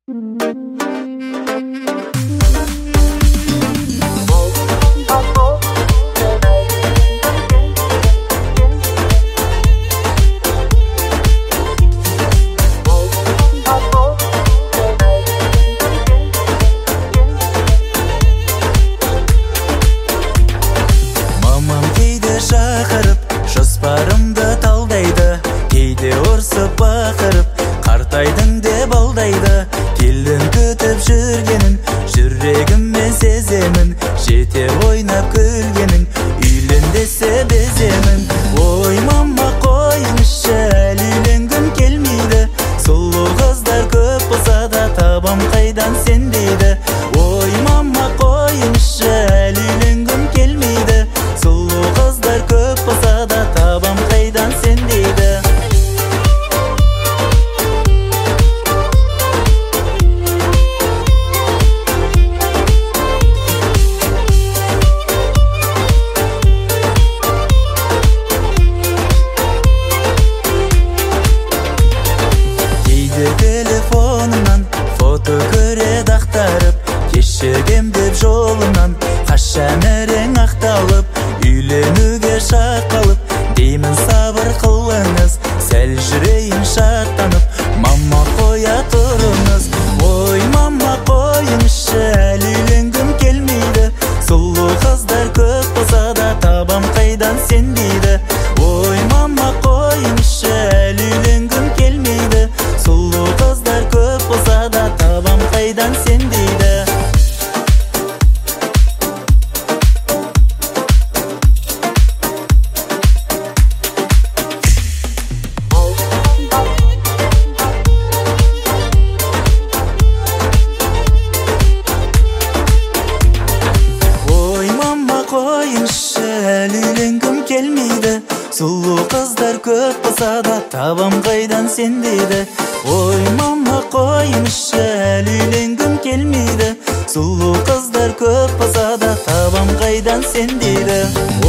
Мамам кейде шақырып, жоспарымды талдайды, кейде ұрсып бақырып, қартайдың деп алдайды. Келдің күтіп жүргенін, жүрегіммен сеземін, жете ойнап күлгенің, үйлен десе беземін. Ой, мама, қойыңызшы, әлі үйленгім келмейді, сұлу қыздар көп болса да табам қайдан сен дейді. Ой, мама, қойыңызшы, әлі үйленгім келмейді, сұлу қыздар көп болса да табам қайдан сен дейді. Кейде телефонымнан фото көреді ақтарып, кешігем деп жолымнан қашан әрең ақталып, үйленуге шақалып, деймін сабыр қылыңыз, сәл жүрейін шаттанып, мама қоя тұрыңыз. Ой, мама, қойыңызшы, әлі үйленгім келмейді, сұлу қыздар көп болса да табам қайдан сен дейді. Ой, мама, қойыңызшы, әлі үйленгім келмейді, сұлу қыздар көп болса да табам қайдан сен дейді. Ой, мама, қойыңызшы, әлі үйленгім келмейді, сұлу қыздар көп болса да табам қайдан сен дейді. Ой, мама, қойыңызшы, әлі үйленгім келмейді, сұлу қыздар көп болса да табам қайдан сен дейді.